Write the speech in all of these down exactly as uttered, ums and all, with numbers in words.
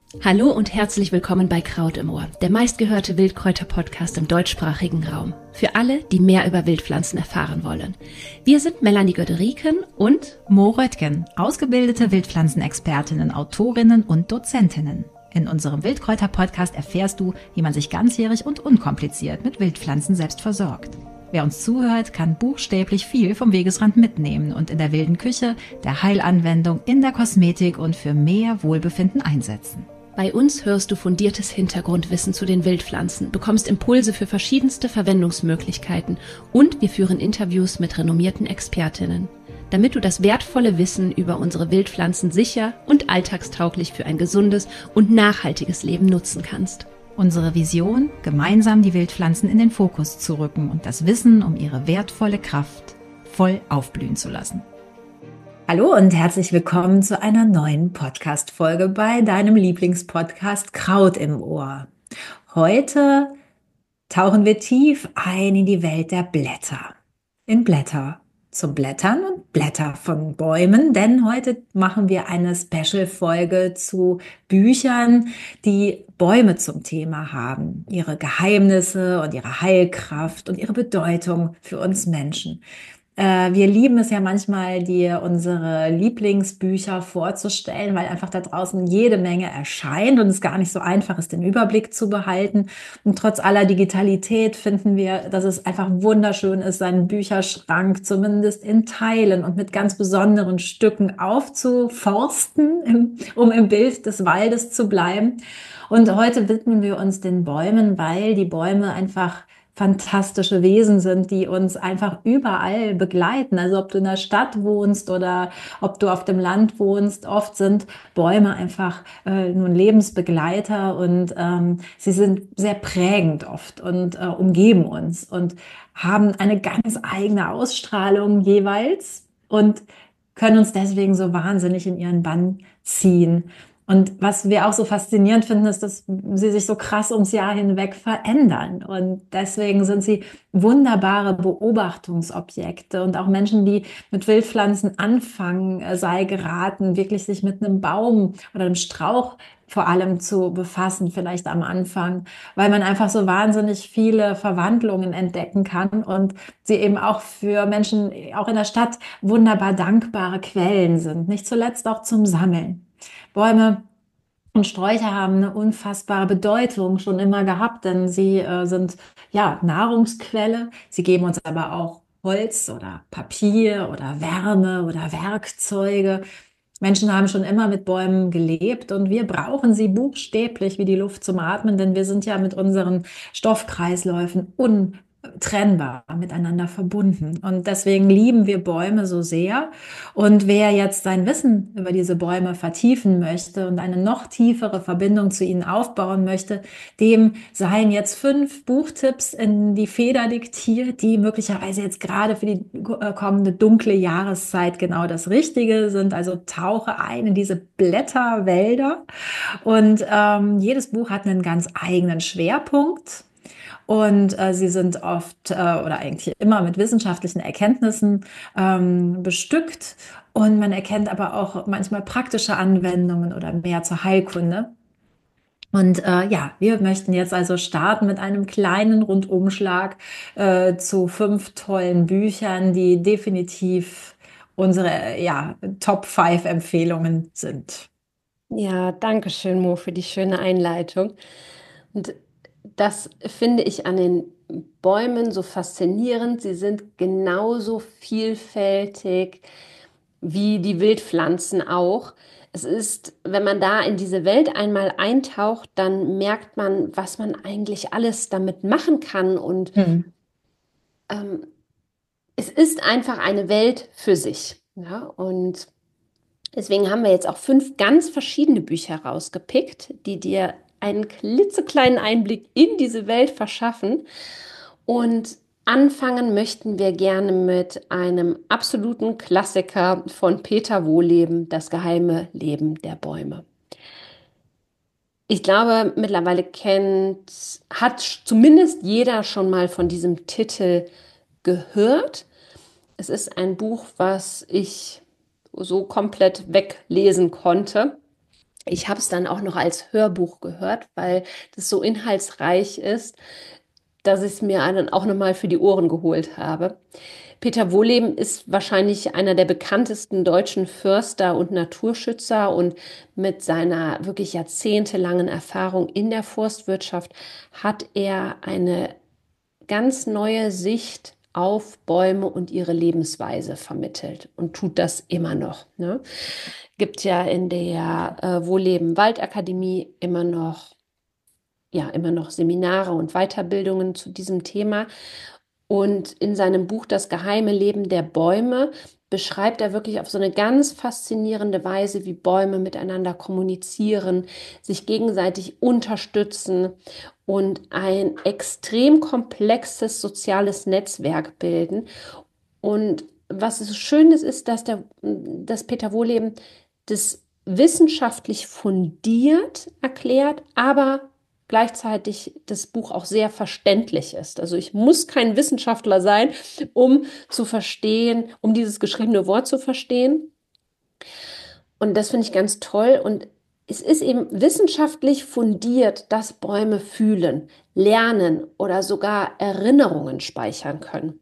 Hallo und herzlich willkommen bei Kraut im Ohr, der meistgehörte Wildkräuter-Podcast im deutschsprachigen Raum. Für alle, die mehr über Wildpflanzen erfahren wollen. Wir sind Melanie Göderiken und Mo Röttgen, ausgebildete Wildpflanzenexpertinnen, Autorinnen und Dozentinnen. In unserem Wildkräuter-Podcast erfährst du, wie man sich ganzjährig und unkompliziert mit Wildpflanzen selbst versorgt. Wer uns zuhört, kann buchstäblich viel vom Wegesrand mitnehmen und in der wilden Küche, der Heilanwendung, in der Kosmetik und für mehr Wohlbefinden einsetzen. Bei uns hörst du fundiertes Hintergrundwissen zu den Wildpflanzen, bekommst Impulse für verschiedenste Verwendungsmöglichkeiten und wir führen Interviews mit renommierten Expertinnen, damit du das wertvolle Wissen über unsere Wildpflanzen sicher und alltagstauglich für ein gesundes und nachhaltiges Leben nutzen kannst. Unsere Vision, gemeinsam die Wildpflanzen in den Fokus zu rücken und das Wissen um ihre wertvolle Kraft voll aufblühen zu lassen. Hallo und herzlich willkommen zu einer neuen Podcast-Folge bei deinem Lieblingspodcast Kraut im Ohr. Heute tauchen wir tief ein in die Welt der Blätter. In Blätter zum Blättern und Blätter von Bäumen, denn heute machen wir eine Special-Folge zu Büchern, die Bäume zum Thema haben, ihre Geheimnisse und ihre Heilkraft und ihre Bedeutung für uns Menschen. Wir lieben es ja manchmal, dir unsere Lieblingsbücher vorzustellen, weil einfach da draußen jede Menge erscheint und es gar nicht so einfach ist, den Überblick zu behalten. Und trotz aller Digitalität finden wir, dass es einfach wunderschön ist, seinen Bücherschrank zumindest in Teilen und mit ganz besonderen Stücken aufzuforsten, um im Bild des Waldes zu bleiben. Und heute widmen wir uns den Bäumen, weil die Bäume einfach fantastische Wesen sind, die uns einfach überall begleiten. Also ob du in der Stadt wohnst oder ob du auf dem Land wohnst, oft sind Bäume einfach äh, nun Lebensbegleiter und ähm, sie sind sehr prägend oft und äh, umgeben uns und haben eine ganz eigene Ausstrahlung jeweils und können uns deswegen so wahnsinnig in ihren Bann ziehen. Und was wir auch so faszinierend finden, ist, dass sie sich so krass ums Jahr hinweg verändern. Und deswegen sind sie wunderbare Beobachtungsobjekte. Und auch Menschen, die mit Wildpflanzen anfangen, sei geraten, wirklich sich mit einem Baum oder einem Strauch vor allem zu befassen, vielleicht am Anfang, weil man einfach so wahnsinnig viele Verwandlungen entdecken kann und sie eben auch für Menschen, auch in der Stadt, wunderbar dankbare Quellen sind. Nicht zuletzt auch zum Sammeln. Bäume und Sträucher haben eine unfassbare Bedeutung schon immer gehabt, denn sie äh, sind ja Nahrungsquelle. Sie geben uns aber auch Holz oder Papier oder Wärme oder Werkzeuge. Menschen haben schon immer mit Bäumen gelebt und wir brauchen sie buchstäblich wie die Luft zum Atmen, denn wir sind ja mit unseren Stoffkreisläufen untrennbar miteinander verbunden. Und deswegen lieben wir Bäume so sehr. Und wer jetzt sein Wissen über diese Bäume vertiefen möchte und eine noch tiefere Verbindung zu ihnen aufbauen möchte, dem seien jetzt fünf Buchtipps in die Feder diktiert, die möglicherweise jetzt gerade für die kommende dunkle Jahreszeit genau das Richtige sind. Also tauche ein in diese Blätterwälder. Und ähm, jedes Buch hat einen ganz eigenen Schwerpunkt. Und äh, sie sind oft äh, oder eigentlich immer mit wissenschaftlichen Erkenntnissen ähm, bestückt. Und man erkennt aber auch manchmal praktische Anwendungen oder mehr zur Heilkunde. Und äh, ja, wir möchten jetzt also starten mit einem kleinen Rundumschlag äh, zu fünf tollen Büchern, die definitiv unsere ja, Top fünf Empfehlungen sind. Ja, danke schön, Mo, für die schöne Einleitung. Und das finde ich an den Bäumen so faszinierend. Sie sind genauso vielfältig wie die Wildpflanzen auch. Es ist, wenn man da in diese Welt einmal eintaucht, dann merkt man, was man eigentlich alles damit machen kann. Und Hm. ähm, es ist einfach eine Welt für sich. Ja? Und deswegen haben wir jetzt auch fünf ganz verschiedene Bücher rausgepickt, die dir einen klitzekleinen Einblick in diese Welt verschaffen. Und anfangen möchten wir gerne mit einem absoluten Klassiker von Peter Wohlleben, Das geheime Leben der Bäume. Ich glaube, mittlerweile kennt, hat zumindest jeder schon mal von diesem Titel gehört. Es ist ein Buch, was ich so komplett weglesen konnte. Ich habe es dann auch noch als Hörbuch gehört, weil das so inhaltsreich ist, dass ich es mir dann auch nochmal für die Ohren geholt habe. Peter Wohlleben ist wahrscheinlich einer der bekanntesten deutschen Förster und Naturschützer, und mit seiner wirklich jahrzehntelangen Erfahrung in der Forstwirtschaft hat er eine ganz neue Sicht auf Bäume und ihre Lebensweise vermittelt und tut das immer noch. Ne? Gibt ja in der äh, Wohlleben Waldakademie immer noch, ja, immer noch Seminare und Weiterbildungen zu diesem Thema. Und in seinem Buch Das geheime Leben der Bäume beschreibt er wirklich auf so eine ganz faszinierende Weise, wie Bäume miteinander kommunizieren, sich gegenseitig unterstützen und ein extrem komplexes soziales Netzwerk bilden. Und was so schön ist, ist, dass, der, dass Peter Wohlleben das wissenschaftlich fundiert erklärt, aber gleichzeitig das Buch auch sehr verständlich ist. Also ich muss kein Wissenschaftler sein, um zu verstehen, um dieses geschriebene Wort zu verstehen. Und das finde ich ganz toll. Und es ist eben wissenschaftlich fundiert, dass Bäume fühlen, lernen oder sogar Erinnerungen speichern können.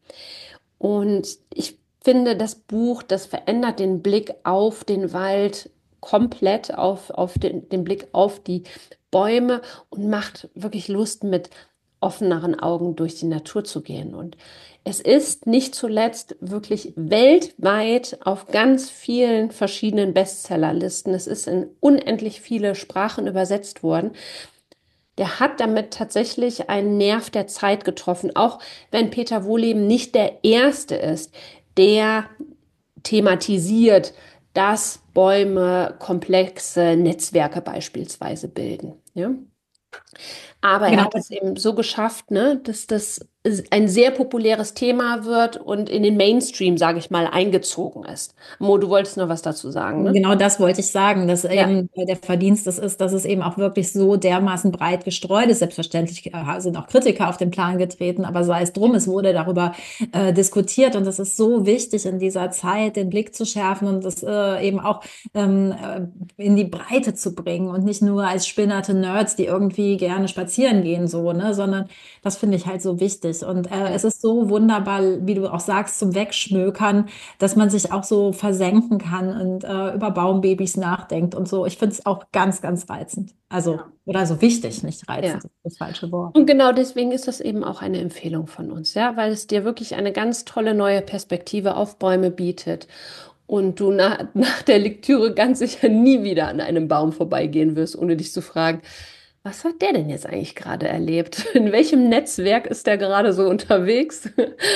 Und ich finde, das Buch, das verändert den Blick auf den Wald komplett, auf, auf den, den Blick auf die Bäume und macht wirklich Lust, mit offeneren Augen durch die Natur zu gehen. Und es ist nicht zuletzt wirklich weltweit auf ganz vielen verschiedenen Bestsellerlisten. Es ist in unendlich viele Sprachen übersetzt worden. Der hat damit tatsächlich einen Nerv der Zeit getroffen, auch wenn Peter Wohlleben nicht der Erste ist, der thematisiert, dass Bäume komplexe Netzwerke beispielsweise bilden. Ja? Aber er Genau. hat es eben so geschafft, ne, dass das ein sehr populäres Thema wird und in den Mainstream, sage ich mal, eingezogen ist. Mo, du wolltest noch was dazu sagen, ne? Genau das wollte ich sagen, dass Ja. eben der Verdienst das ist, dass es eben auch wirklich so dermaßen breit gestreut ist. Selbstverständlich äh, sind auch Kritiker auf den Plan getreten, aber sei es drum, es wurde darüber äh, diskutiert, und es ist so wichtig in dieser Zeit, den Blick zu schärfen und das äh, eben auch ähm, äh, in die Breite zu bringen und nicht nur als spinnerte Nerds, die irgendwie gerne spazieren gehen, so, ne, sondern das finde ich halt so wichtig. Und äh, es ist so wunderbar, wie du auch sagst, zum Wegschmökern, dass man sich auch so versenken kann und äh, über Baumbabys nachdenkt und so. Ich finde es auch ganz, ganz reizend. Also, Ja. oder so wichtig, nicht reizend, Ja. das ist das falsche Wort. Und genau deswegen ist das eben auch eine Empfehlung von uns, ja, weil es dir wirklich eine ganz tolle neue Perspektive auf Bäume bietet und du nach, nach der Lektüre ganz sicher nie wieder an einem Baum vorbeigehen wirst, ohne dich zu fragen, was hat der denn jetzt eigentlich gerade erlebt? In welchem Netzwerk ist der gerade so unterwegs?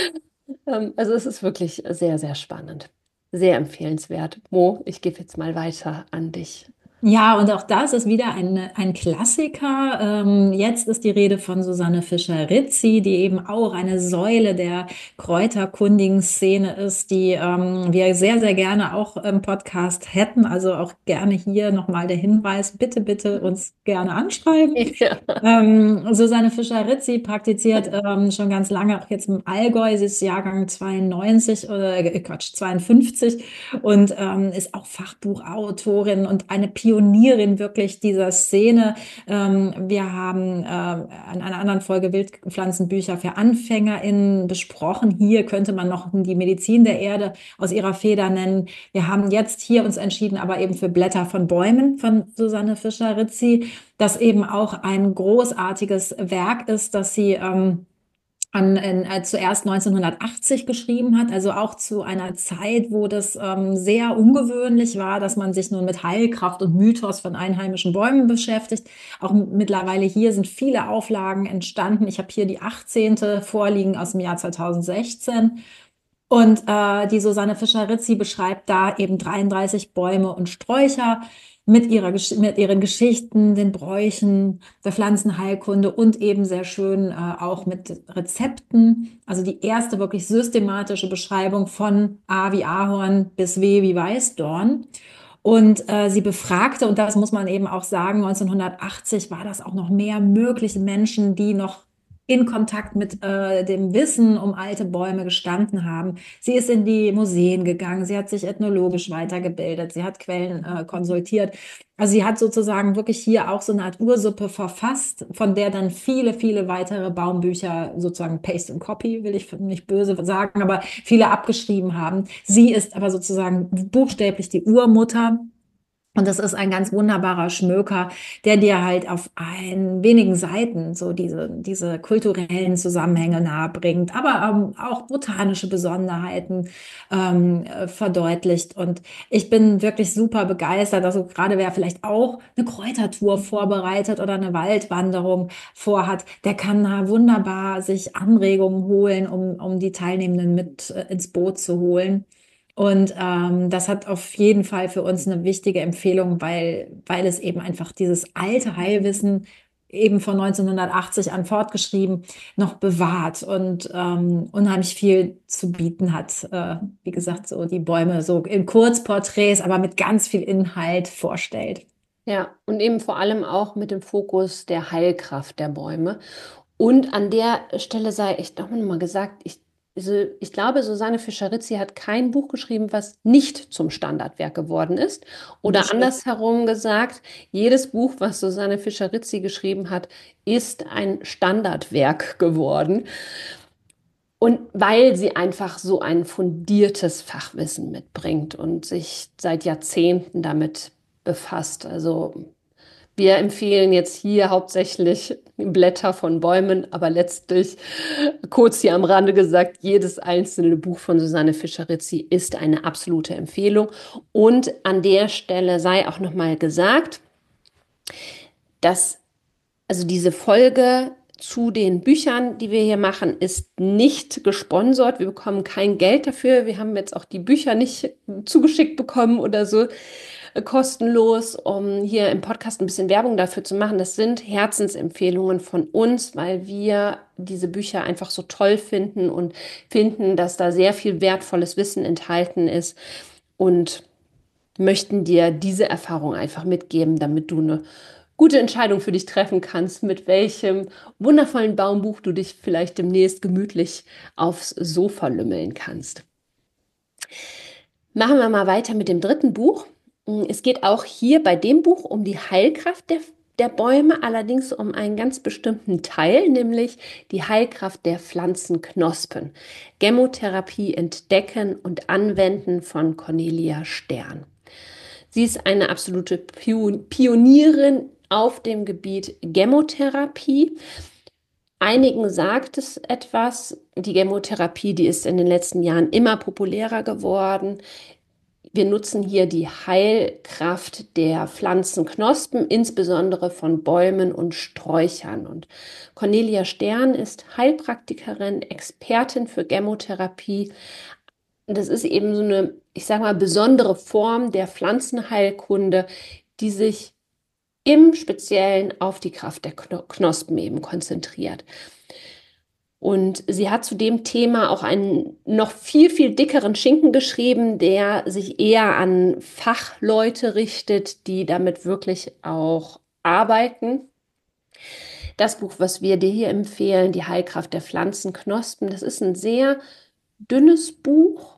Ähm, Also es ist wirklich sehr, sehr spannend, sehr empfehlenswert. Mo, ich gebe jetzt mal weiter an dich. Ja, und auch das ist wieder ein, ein Klassiker. Ähm, jetzt ist die Rede von Susanne Fischer-Rizzi, die eben auch eine Säule der kräuterkundigen Szene ist, die ähm, wir sehr, sehr gerne auch im Podcast hätten. Also auch gerne hier nochmal der Hinweis, bitte, bitte uns gerne anschreiben. Ja. Ähm, Susanne Fischer-Rizzi praktiziert ähm, schon ganz lange, auch jetzt im Allgäu. Sie ist Jahrgang zweiundneunzig oder äh, Quatsch, zweiundfünfzig, und ähm, ist auch Fachbuchautorin und eine Pionierin wirklich dieser Szene. Ähm, wir haben äh, in einer anderen Folge Wildpflanzenbücher für AnfängerInnen besprochen. Hier könnte man noch die Medizin der Erde aus ihrer Feder nennen. Wir haben jetzt hier uns entschieden, aber eben für Blätter von Bäumen von Susanne Fischer-Rizzi, das eben auch ein großartiges Werk ist, das sie ähm, an, in, äh, zuerst neunzehnhundertachtzig geschrieben hat, also auch zu einer Zeit, wo das ähm, sehr ungewöhnlich war, dass man sich nun mit Heilkraft und Mythos von einheimischen Bäumen beschäftigt. Auch m- mittlerweile hier sind viele Auflagen entstanden. Ich habe hier die achtzehnte vorliegen aus dem Jahr zweitausendsechzehn. Und äh, die Susanne Fischer-Rizzi beschreibt da eben dreiunddreißig Bäume und Sträucher mit ihrer, Gesch- mit ihren Geschichten, den Bräuchen, der Pflanzenheilkunde und eben sehr schön äh, auch mit Rezepten. Also die erste wirklich systematische Beschreibung von A wie Ahorn bis W wie Weißdorn. Und äh, sie befragte, und das muss man eben auch sagen, neunzehnhundertachtzig war das auch noch mehr mögliche Menschen, die noch in Kontakt mit äh, dem Wissen um alte Bäume gestanden haben. Sie ist in die Museen gegangen, sie hat sich ethnologisch weitergebildet, sie hat Quellen äh, konsultiert. Also sie hat sozusagen wirklich hier auch so eine Art Ursuppe verfasst, von der dann viele, viele weitere Baumbücher sozusagen Paste and Copy, will ich nicht böse sagen, aber viele abgeschrieben haben. Sie ist aber sozusagen buchstäblich die Urmutter. Und das ist ein ganz wunderbarer Schmöker, der dir halt auf ein wenigen Seiten so diese, diese kulturellen Zusammenhänge nahebringt, aber ähm, auch botanische Besonderheiten ähm, äh, verdeutlicht. Und ich bin wirklich super begeistert. Also gerade wer vielleicht auch eine Kräutertour vorbereitet oder eine Waldwanderung vorhat, der kann da wunderbar sich Anregungen holen, um, um die Teilnehmenden mit äh, ins Boot zu holen. Und ähm, das hat auf jeden Fall für uns eine wichtige Empfehlung, weil, weil es eben einfach dieses alte Heilwissen eben von neunzehnhundertachtzig an fortgeschrieben noch bewahrt und ähm, unheimlich viel zu bieten hat. Äh, wie gesagt, so die Bäume so in Kurzporträts, aber mit ganz viel Inhalt vorstellt. Ja, und eben vor allem auch mit dem Fokus der Heilkraft der Bäume. Und an der Stelle sei echt noch mal gesagt, ich, also ich glaube, Susanne Fischer-Rizzi hat kein Buch geschrieben, was nicht zum Standardwerk geworden ist. Oder andersherum gesagt, jedes Buch, was Susanne Fischer-Rizzi geschrieben hat, ist ein Standardwerk geworden. Und weil sie einfach so ein fundiertes Fachwissen mitbringt und sich seit Jahrzehnten damit befasst. Also wir empfehlen jetzt hier hauptsächlich Blätter von Bäumen, aber letztlich, kurz hier am Rande gesagt, jedes einzelne Buch von Susanne Fischer-Rizzi ist eine absolute Empfehlung. Und an der Stelle sei auch nochmal gesagt, dass also diese Folge zu den Büchern, die wir hier machen, ist nicht gesponsert. Wir bekommen kein Geld dafür. Wir haben jetzt auch die Bücher nicht zugeschickt bekommen oder so äh, kostenlos, um hier im Podcast ein bisschen Werbung dafür zu machen. Das sind Herzensempfehlungen von uns, weil wir diese Bücher einfach so toll finden und finden, dass da sehr viel wertvolles Wissen enthalten ist und möchten dir diese Erfahrung einfach mitgeben, damit du eine gute Entscheidung für dich treffen kannst, mit welchem wundervollen Baumbuch du dich vielleicht demnächst gemütlich aufs Sofa lümmeln kannst. Machen wir mal weiter mit dem dritten Buch. Es geht auch hier bei dem Buch um die Heilkraft der, der Bäume, allerdings um einen ganz bestimmten Teil, nämlich die Heilkraft der Pflanzenknospen. Gemmotherapie entdecken und anwenden von Cornelia Stern. Sie ist eine absolute Pionierin auf dem Gebiet Gemmotherapie. Einigen sagt es etwas. Die Gemmotherapie, die ist in den letzten Jahren immer populärer geworden. Wir nutzen hier die Heilkraft der Pflanzenknospen, insbesondere von Bäumen und Sträuchern. Und Cornelia Stern ist Heilpraktikerin, Expertin für Gemmotherapie. Das ist eben so eine, ich sage mal, besondere Form der Pflanzenheilkunde, die sich im Speziellen auf die Kraft der Knospen eben konzentriert. Und sie hat zu dem Thema auch einen noch viel, viel dickeren Schinken geschrieben, der sich eher an Fachleute richtet, die damit wirklich auch arbeiten. Das Buch, was wir dir hier empfehlen, Die Heilkraft der Pflanzenknospen, das ist ein sehr dünnes Buch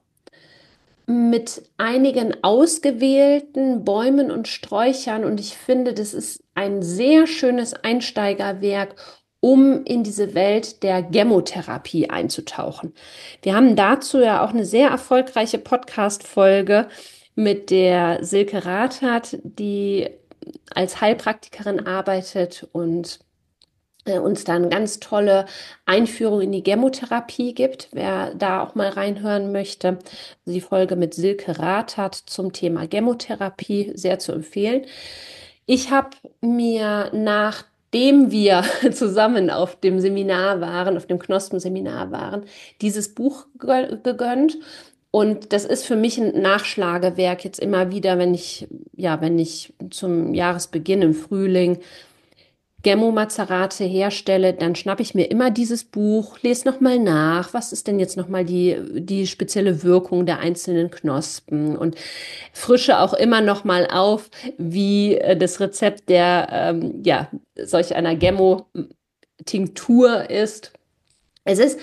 mit einigen ausgewählten Bäumen und Sträuchern. Und ich finde, das ist ein sehr schönes Einsteigerwerk, um in diese Welt der Gemmotherapie einzutauchen. Wir haben dazu ja auch eine sehr erfolgreiche Podcast-Folge mit der Silke Rathert, die als Heilpraktikerin arbeitet und uns da eine ganz tolle Einführung in die Gemmotherapie gibt. Wer da auch mal reinhören möchte, die Folge mit Silke Rathert zum Thema Gemmotherapie, sehr zu empfehlen. Ich habe mir, nachdem wir zusammen auf dem Seminar waren, auf dem Knospenseminar waren, dieses Buch gegönnt. Und das ist für mich ein Nachschlagewerk jetzt immer wieder, wenn ich, ja, wenn ich zum Jahresbeginn im Frühling Gemmo-Mazerate herstelle, dann schnappe ich mir immer dieses Buch, lese nochmal nach, was ist denn jetzt nochmal die, die spezielle Wirkung der einzelnen Knospen und frische auch immer nochmal auf, wie das Rezept der, ähm, ja, solch einer Gemmo Tinktur ist. Es ist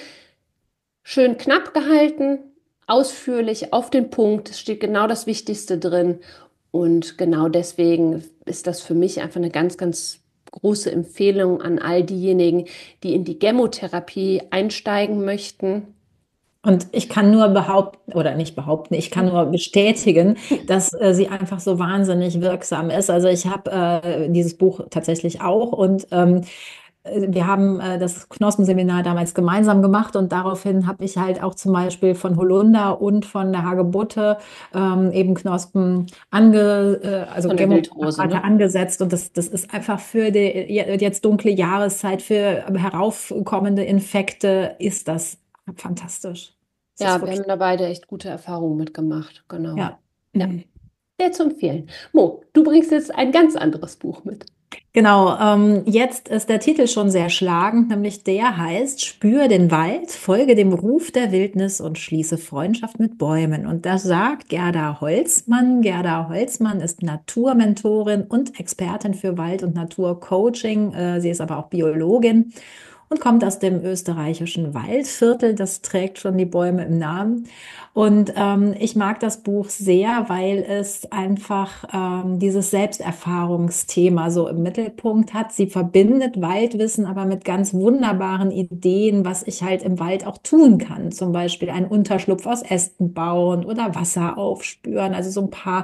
schön knapp gehalten, ausführlich, auf den Punkt. Es steht genau das Wichtigste drin. Und genau deswegen ist das für mich einfach eine ganz, ganz große Empfehlung an all diejenigen, die in die Gemmotherapie einsteigen möchten. Und ich kann nur behaupten, oder nicht behaupten, ich kann nur bestätigen, dass äh, sie einfach so wahnsinnig wirksam ist. Also ich habe äh, dieses Buch tatsächlich auch und ähm, wir haben äh, das Knospen-Seminar damals gemeinsam gemacht und daraufhin habe ich halt auch zum Beispiel von Holunder und von der Hagebutte ähm, eben Knospen ange, äh, also Von der Wildrose, Gemmopräparate ne? angesetzt und das, das ist einfach für die jetzt dunkle Jahreszeit, für heraufkommende Infekte ist das fantastisch. Es ist Ja, wir wirklich, haben da beide echt gute Erfahrungen mitgemacht. Genau. ja. Ja, sehr zu empfehlen. Mo, du bringst jetzt ein ganz anderes Buch mit. Genau, ähm, jetzt ist der Titel schon sehr schlagend, nämlich der heißt Spür den Wald, folge dem Ruf der Wildnis und schließe Freundschaft mit Bäumen. Und das sagt Gerda Holzmann. Gerda Holzmann ist Naturmentorin und Expertin für Wald- und Naturcoaching. Äh, sie ist aber auch Biologin und kommt aus dem österreichischen Waldviertel. Das trägt schon die Bäume im Namen. Und ähm, ich mag das Buch sehr, weil es einfach ähm, dieses Selbsterfahrungsthema so im Mittelpunkt hat. Sie verbindet Waldwissen aber mit ganz wunderbaren Ideen, was ich halt im Wald auch tun kann. Zum Beispiel einen Unterschlupf aus Ästen bauen oder Wasser aufspüren. Also so ein paar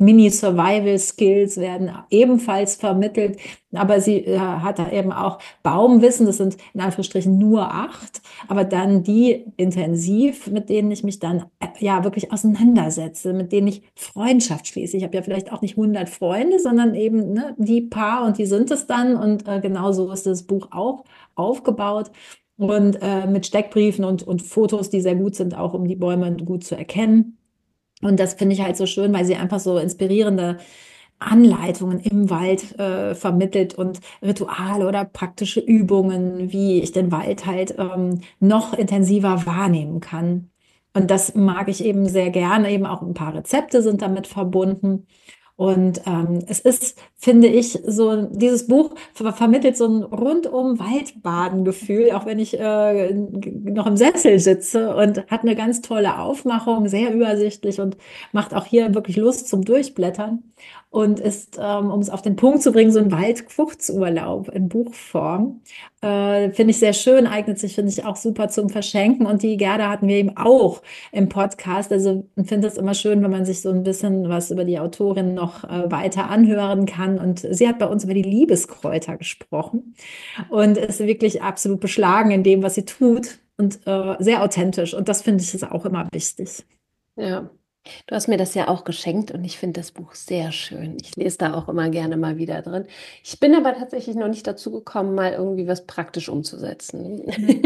Mini-Survival-Skills werden ebenfalls vermittelt. Aber sie äh, hat da eben auch Baumwissen, das sind in Anführungsstrichen nur acht, aber dann die intensiv, mit denen ich mich dann äh, ja wirklich auseinandersetze, mit denen ich Freundschaft schließe. Ich habe ja vielleicht auch nicht hundert Freunde, sondern eben ne, die paar und die sind es dann. Und äh, genau so ist das Buch auch aufgebaut. Und äh, mit Steckbriefen und, und Fotos, die sehr gut sind, auch um die Bäume gut zu erkennen. Und das finde ich halt so schön, weil sie einfach so inspirierende Anleitungen im Wald äh, vermittelt und Rituale oder praktische Übungen, wie ich den Wald halt ähm, noch intensiver wahrnehmen kann. Und das mag ich eben sehr gerne. Eben auch ein paar Rezepte sind damit verbunden. Und ähm, es ist, finde ich, so, dieses Buch ver vermittelt so ein rundum Waldbaden-Gefühl, auch wenn ich äh, noch im Sessel sitze und hat eine ganz tolle Aufmachung, sehr übersichtlich und macht auch hier wirklich Lust zum Durchblättern und ist, ähm, um es auf den Punkt zu bringen, so ein Waldkurzurlaub in Buchform. Äh, finde ich sehr schön, eignet sich, finde ich, auch super zum Verschenken. Und die Gerda hatten wir eben auch im Podcast. Also ich finde es immer schön, wenn man sich so ein bisschen was über die Autorin noch äh, weiter anhören kann. Und sie hat bei uns über die Liebeskräuter gesprochen und ist wirklich absolut beschlagen in dem, was sie tut und äh, sehr authentisch. Und das finde ich ist auch immer wichtig. Ja, du hast mir das ja auch geschenkt und ich finde das Buch sehr schön. Ich lese da auch immer gerne mal wieder drin. Ich bin aber tatsächlich noch nicht dazu gekommen, mal irgendwie was praktisch umzusetzen.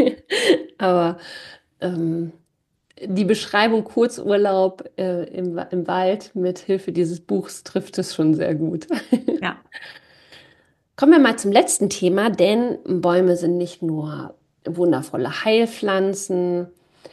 Aber ähm, die Beschreibung Kurzurlaub äh, im, Wa- im Wald mit Hilfe dieses Buchs trifft es schon sehr gut. Ja. Kommen wir mal zum letzten Thema, denn Bäume sind nicht nur wundervolle Heilpflanzen,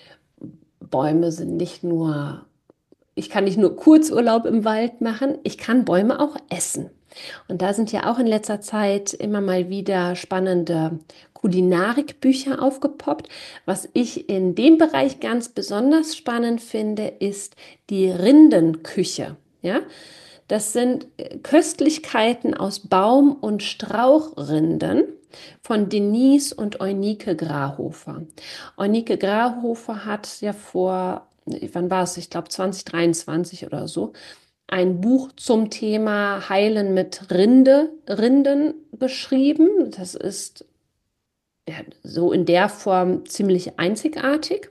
Bäume sind nicht nur, ich kann nicht nur Kurzurlaub im Wald machen, ich kann Bäume auch essen. Und da sind ja auch in letzter Zeit immer mal wieder spannende Kulinarikbücher aufgepoppt. Was ich in dem Bereich ganz besonders spannend finde, ist die Rindenküche. Ja, das sind äh, Köstlichkeiten aus Baum- und Strauchrinden von Denise und Eunike Grahofer. Eunike Grahofer hat ja vor, wann war es? Ich glaube zwanzig dreiundzwanzig oder so, ein Buch zum Thema Heilen mit Rinde, Rinden geschrieben. Das ist ja, so in der Form ziemlich einzigartig.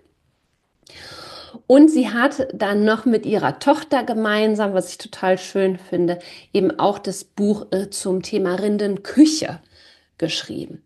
Und sie hat dann noch mit ihrer Tochter gemeinsam, was ich total schön finde, eben auch das Buch äh, zum Thema Rindenküche geschrieben.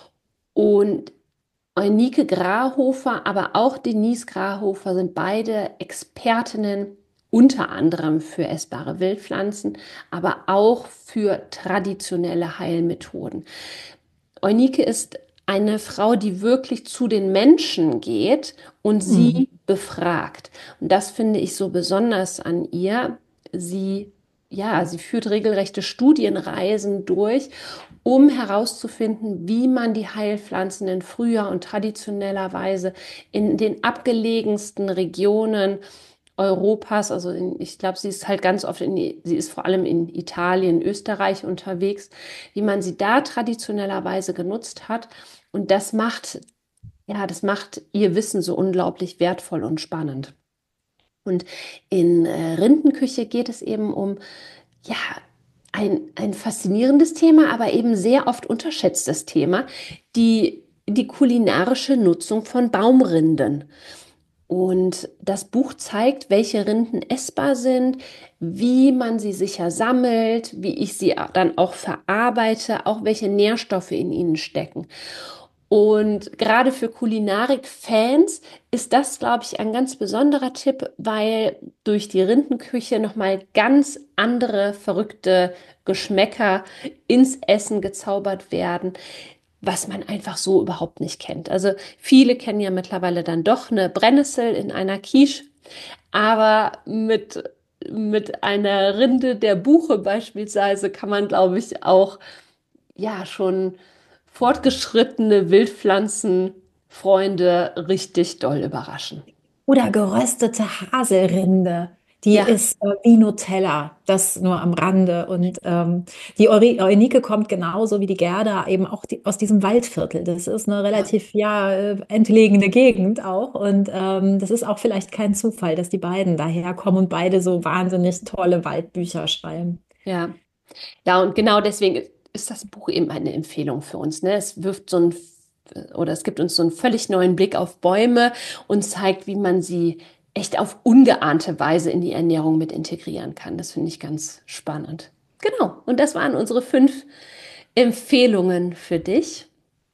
Und Eunike Grahofer, aber auch Denise Grahofer sind beide Expertinnen unter anderem für essbare Wildpflanzen, aber auch für traditionelle Heilmethoden. Eunike ist eine Frau, die wirklich zu den Menschen geht und Mhm. sie befragt. Und das finde ich so besonders an ihr. Sie, ja, sie führt regelrechte Studienreisen durch um herauszufinden, wie man die Heilpflanzen in früher und traditioneller Weise in den abgelegensten Regionen Europas, also in, ich glaube, sie ist halt ganz oft, in, sie ist vor allem in Italien, Österreich unterwegs, wie man sie da traditionellerweise genutzt hat. Und das macht, ja, das macht ihr Wissen so unglaublich wertvoll und spannend. Und in äh, Rindenküche geht es eben um, ja, ein, ein faszinierendes Thema, aber eben sehr oft unterschätztes Thema, die, die kulinarische Nutzung von Baumrinden. Und das Buch zeigt, welche Rinden essbar sind, wie man sie sicher sammelt, wie ich sie dann auch verarbeite, auch welche Nährstoffe in ihnen stecken. Und gerade für Kulinarik-Fans ist das, glaube ich, ein ganz besonderer Tipp, weil durch die Rindenküche nochmal ganz andere verrückte Geschmäcker ins Essen gezaubert werden, was man einfach so überhaupt nicht kennt. Also viele kennen ja mittlerweile dann doch eine Brennnessel in einer Quiche, aber mit, mit einer Rinde der Buche beispielsweise kann man, glaube ich, auch ja schon fortgeschrittene Wildpflanzenfreunde richtig doll überraschen. Oder geröstete Haselrinde. Die ja. ist äh, wie Nutella, das nur am Rande. Und ähm, die Eunike kommt genauso wie die Gerda eben auch die, aus diesem Waldviertel. Das ist eine relativ ja, ja entlegene Gegend auch. Und ähm, das ist auch vielleicht kein Zufall, dass die beiden daherkommen und beide so wahnsinnig tolle Waldbücher schreiben. Ja, ja, und genau deswegen ist das Buch eben eine Empfehlung für uns. Ne? Es wirft so ein oder es gibt uns so einen völlig neuen Blick auf Bäume und zeigt, wie man sie echt auf ungeahnte Weise in die Ernährung mit integrieren kann. Das finde ich ganz spannend. Genau. Und das waren unsere fünf Empfehlungen für dich,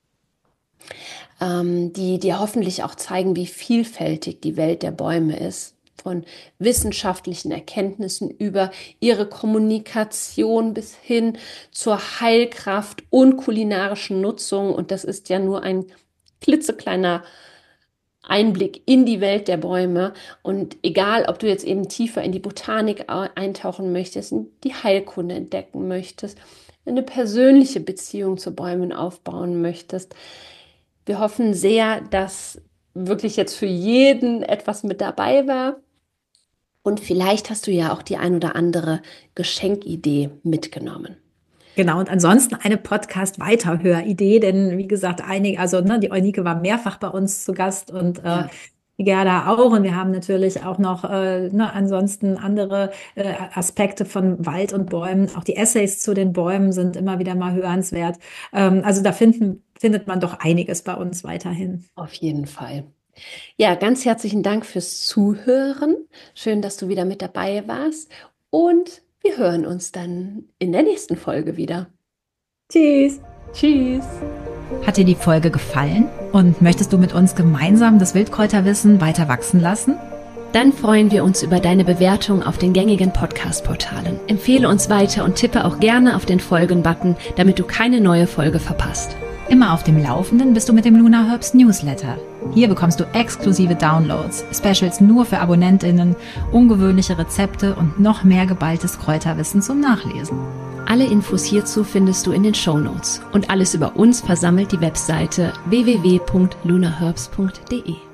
ähm, die dir hoffentlich auch zeigen, wie vielfältig die Welt der Bäume ist. Von wissenschaftlichen Erkenntnissen über ihre Kommunikation bis hin zur Heilkraft und kulinarischen Nutzung. Und das ist ja nur ein klitzekleiner Einblick in die Welt der Bäume. Und egal, ob du jetzt eben tiefer in die Botanik eintauchen möchtest, in die Heilkunde entdecken möchtest, eine persönliche Beziehung zu Bäumen aufbauen möchtest. Wir hoffen sehr, dass wirklich jetzt für jeden etwas mit dabei war. Und vielleicht hast du ja auch die ein oder andere Geschenkidee mitgenommen. Genau, und ansonsten eine Podcast-Weiterhöridee, denn wie gesagt, einige, also ne, die Eunike war mehrfach bei uns zu Gast und äh, ja. die Gerda auch. Und wir haben natürlich auch noch äh, ne, ansonsten andere äh, Aspekte von Wald und Bäumen. Auch die Essays zu den Bäumen sind immer wieder mal hörenswert. Ähm, also da finden, findet man doch einiges bei uns weiterhin. Auf jeden Fall. Ja, ganz herzlichen Dank fürs Zuhören. Schön, dass du wieder mit dabei warst. Und wir hören uns dann in der nächsten Folge wieder. Tschüss. Tschüss. Hat dir die Folge gefallen und möchtest du mit uns gemeinsam das Wildkräuterwissen weiter wachsen lassen? Dann freuen wir uns über deine Bewertung auf den gängigen Podcast-Portalen. Empfehle uns weiter und tippe auch gerne auf den Folgen-Button, damit du keine neue Folge verpasst. Immer auf dem Laufenden bist du mit dem Luna Herbst Newsletter. Hier bekommst du exklusive Downloads, Specials nur für AbonnentInnen, ungewöhnliche Rezepte und noch mehr geballtes Kräuterwissen zum Nachlesen. Alle Infos hierzu findest du in den Shownotes und alles über uns versammelt die Webseite w w w punkt lunaherbst punkt d e.